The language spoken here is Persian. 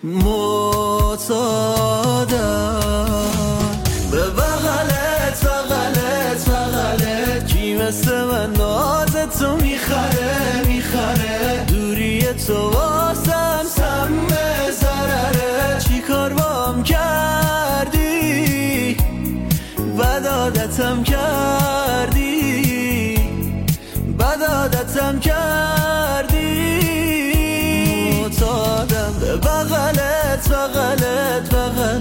معتادم به بغلت بغلت بغلت. کی مثل من نازتو میخره دوری تو واسم سم ضرره. چی کار بام کردی بد عادتم کردی معتادم به بغلت بغلت بغلت.